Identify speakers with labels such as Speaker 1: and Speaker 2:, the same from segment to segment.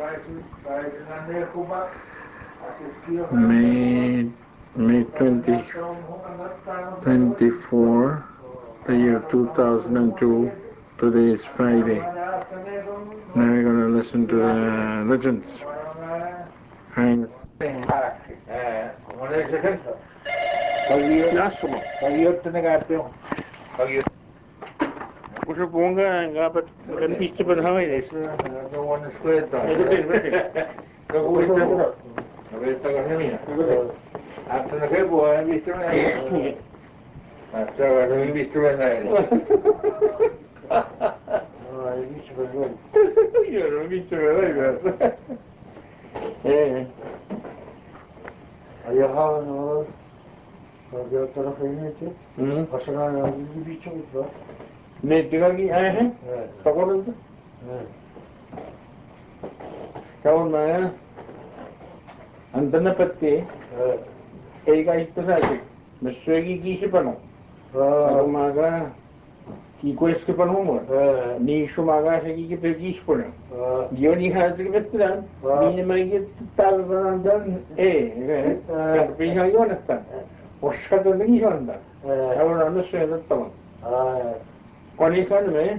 Speaker 1: May May 24, the year 2002. Today is Friday. Now we're going to listen to the legends. And Usa bunga ngapat kan pisti pada hamai des. Kawan sekolah tak. Kau itu. Kau itu kan ni. Apa nak kau buat pisti mana? Macam ada pisti mana? Oh, pisti mana? Ya, pisti mana? Ayah hal Kalau terus ini tu, pasangan yang bicu itu. Ni tinggal ni ayah, takut itu. Kawan mana? Antara peti, ega itu saja. Mesegi kisi panu. Aku maga kikues ke panu mo. Ni isu maga segi kita kisi panu. Dia ni hal tu betul. Ni magi tal dan pihak yang nak. Oscar lagi janda. Kalau anda sudah tahu. Kali kan me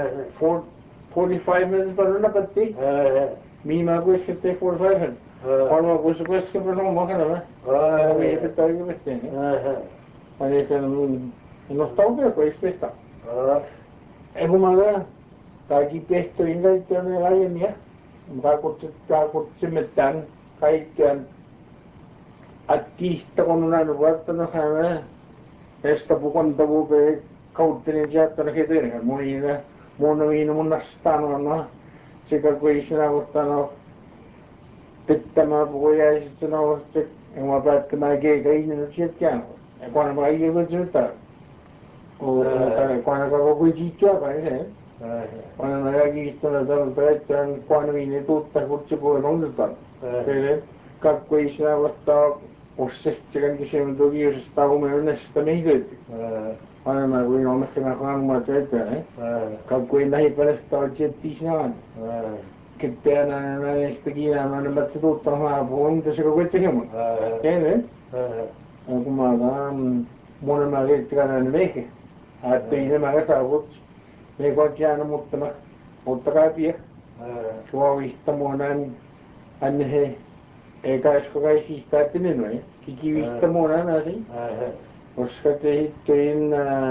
Speaker 1: 45 minutes baru nak peti. Mima aku sekitar 45 minutes. Kalau aku suka sekitar berapa makan apa? Ini betul juga betul ni. Kali kan nos tahu ke apa expecta. Aku malah kaki pesto ini itu ni lain ya. Takut semetan kaitan artista con una ruota no sabe esta bukan tahu be kau tenaga terhadap monina monoino monastano no jika kau isra wastano tetama boya isra wast yang apa tenaga kau ini siapa kau nak bagi kau cerita oh kau kau jitu apa ni kau nak lagi isra dalam perjalanan kau ini tu tak kurang orang tu tak kau isra wastano Ossettelen kysymys toki jos taumeen sitä mihin. Aina kun on ehkä kanmaa tätä, kaikki näihin päästä on jettisaan. Ketään näistä kiinaa on mättä tuttamaan puhun tässä koko tekemään. Tiedät? Kun mä oon monen mä keittikään veke. Ajattelin se mä saavut. Me kaikki aina mutta kai pie. Suovista monen anne eikä kai siis päättänyt noin. Kikivistä monen asi. Koska tehtiin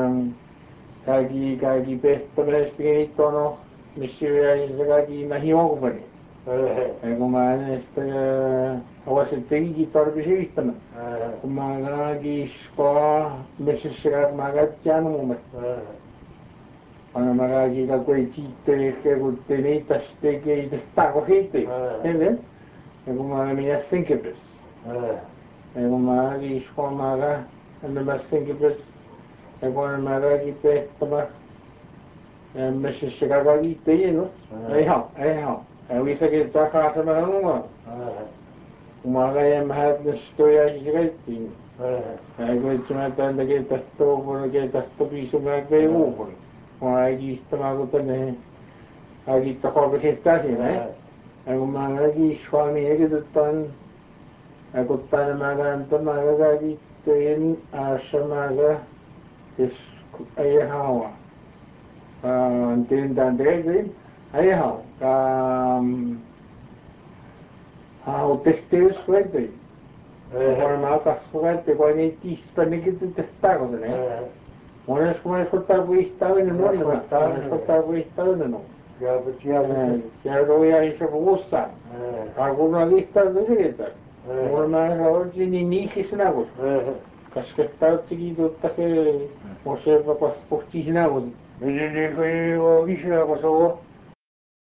Speaker 1: kaikki pehtoisesti kehittono, missä vielä kaikki näihin alkupääni. Ja kun mä näistä avasittekin tarvitsin yhtämään. Kun mä kaikki skoa, missä se mä katsoin mun mielestä. Aina mä kaikki kaikki tiittelee, kun te niitä tekee, itse tako heittää. Tiedät? Ja kun mä minä sinkipes. Ja kun mä kaikki skoa mä mä sinkipes. Ja kun mä kaikki pehtomään. Missä se kaikki teino. Ei haa. Ja viissakin takaa mä haluan. Kun mä kaikki mä stoja siis kaikkiin. Ja kun itse mä tämän tekee tästä tuohon, tästä piisu mä käy uuhun. Kun mä kaikki istumaan kun tänne. Kaikki takaa siinä. Ja kun mä kaikki suomi ekitytään. Ja kun tänne mä kaikki tein asemaga. Ei haa. Tein tämän tein. Ei haa. Haa tehtiin kaikki. Varmaan kasvatte kun ei tiispanikin tästä kun ne. Monesko tarvitsen monesko tarvitsen ja roja iso vuossa. Alguna lista de sieltä. Varmaan olisi niin sinä kun. Kaskettautsikin totta se. Osepa paspohti sinä kun. Miten ei ole isä kun se on.